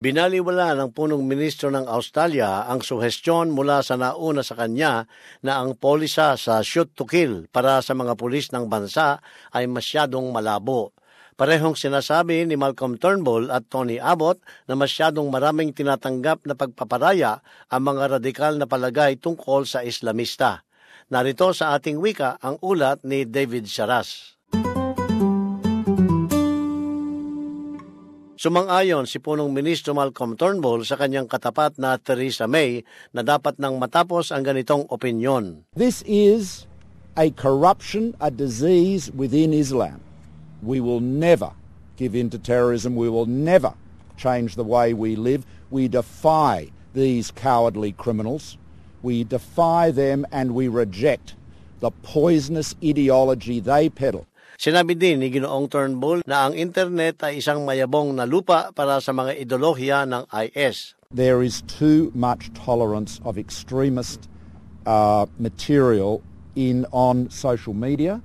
Binaliwala ng punong ministro ng Australia ang suhestyon mula sa nauna sa kanya na ang polisa sa shoot to kill para sa mga pulis ng bansa ay masyadong malabo. Parehong sinasabi ni Malcolm Turnbull at Tony Abbott na masyadong maraming tinatanggap na pagpaparaya ang mga radikal na palagay tungkol sa Islamista. Narito sa ating wika ang ulat ni David Sharas. Sumang-ayon si punong ministro Malcolm Turnbull sa kanyang katapat na Theresa May na dapat nang matapos ang ganitong opinyon. This is a corruption, a disease within Islam. We will never give in to terrorism. We will never change the way we live. We defy these cowardly criminals. We defy them and we reject the poisonous ideology they peddle. Sinabi din ni Ginoong Turnbull na ang internet ay isang mayabong na lupa para sa mga ideolohiya ng IS. There is too much tolerance of extremist material on social media,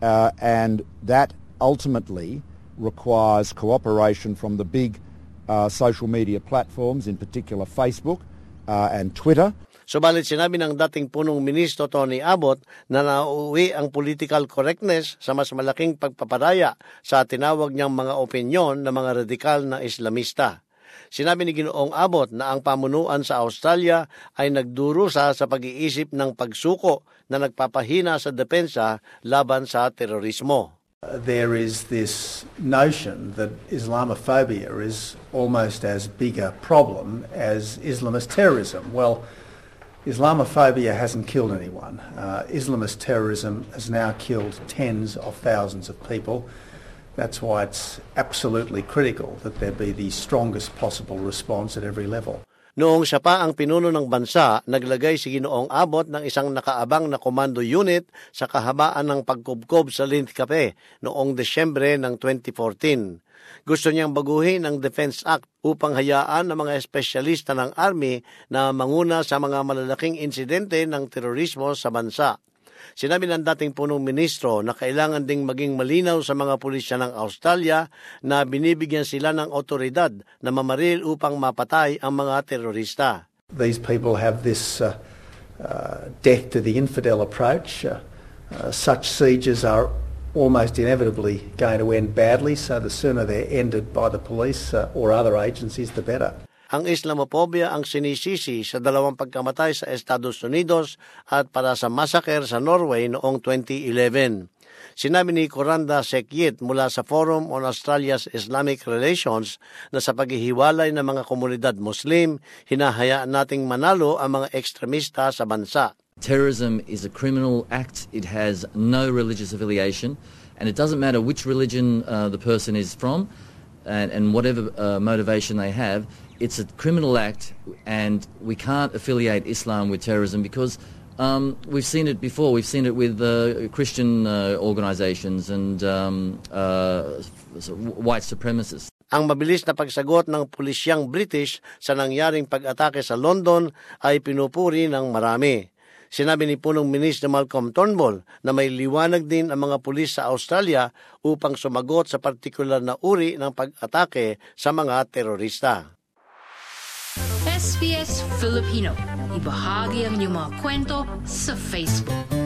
and that ultimately requires cooperation from the big social media platforms, in particular Facebook and Twitter. Subalit sinabi ng dating punong ministro Tony Abbott na nauuwi ang political correctness sa mas malaking pagpaparaya sa tinawag niyang mga opinyon ng mga radikal na Islamista. Sinabi ni Ginoong Abbott na ang pamunuan sa Australia ay nagdurusa sa pag-iisip ng pagsuko na nagpapahina sa depensa laban sa terorismo. There is this notion that Islamophobia is almost as big a problem as Islamist terrorism. Well, Islamophobia hasn't killed anyone. Islamist terrorism has now killed tens of thousands of people. That's why it's absolutely critical that there be the strongest possible response at every level. Noong siya pa ang pinuno ng bansa, naglagay si Ginoong Abbott ng isang nakaabang na komando unit sa kahabaan ng pagkubkob sa Linthcape noong Desyembre ng 2014. Gusto niyang baguhin ang Defense Act upang hayaan ng mga espesyalista ng Army na manguna sa mga malalaking insidente ng terorismo sa bansa. Sinabi ng dating punong ministro na kailangan ding maging malinaw sa mga pulisya ng Australia na binibigyan sila ng otoridad na mamaril upang mapatay ang mga terorista. These people have this death to the infidel approach. Such sieges are almost inevitably going to end badly, so the sooner they're ended by the police or other agencies, the better. Ang Islamophobia ang sinisisi sa dalawang pagkamatay sa Estados Unidos at para sa massacre sa Norway noong 2011. Sinabi ni Coranda Sekyit mula sa Forum on Australia's Islamic Relations na sa paghihiwalay ng mga komunidad Muslim, hinahayaan nating manalo ang mga ekstremista sa bansa. Terrorism is a criminal act. It has no religious affiliation, and it doesn't matter which religion the person is from and whatever motivation they have. It's a criminal act, and we can't affiliate Islam with terrorism because we've seen it before. We've seen it with Christian organizations and white supremacists. Ang mabilis na pagsagot ng pulisyang British sa nangyaring pag-atake sa London ay pinupuri ng marami. Sinabi ni punong ministro Malcolm Turnbull na may liwanag din ang mga pulis sa Australia upang sumagot sa partikular na uri ng pag-atake sa mga terorista. SBS Filipino, ibahagi ang inyong mga kwento sa Facebook.